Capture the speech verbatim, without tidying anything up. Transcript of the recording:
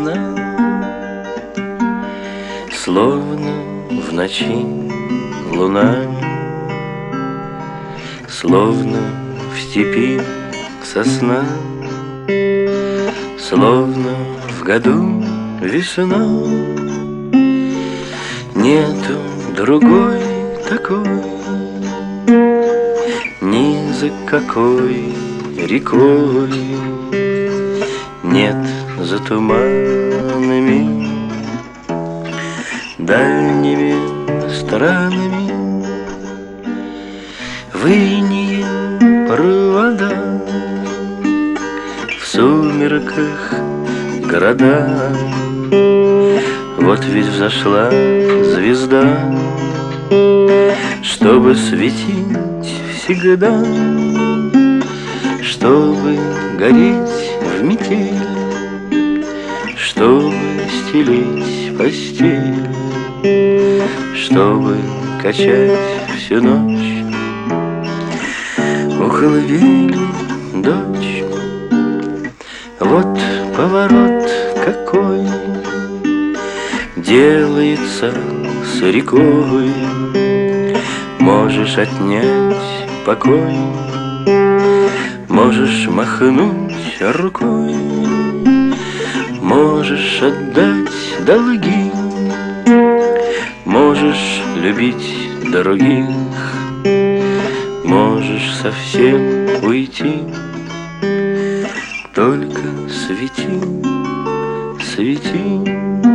весна, словно в ночи луна, словно в степи сосна, словно в году весна. Нету другой такой, ни за какой рекой, нет за туманами, дальними странами, в инее провода, в сумерках города. Вот ведь взошла звезда, чтобы светить всегда, чтобы гореть в метель, чтобы стелить постель, чтобы качать всю ночь у колыбели дочь. Вот поворот какой делается с рекой, можешь отнять покой, можешь махнуть рукой, можешь отдать долги, можешь любить других, можешь совсем уйти. Только свети, свети.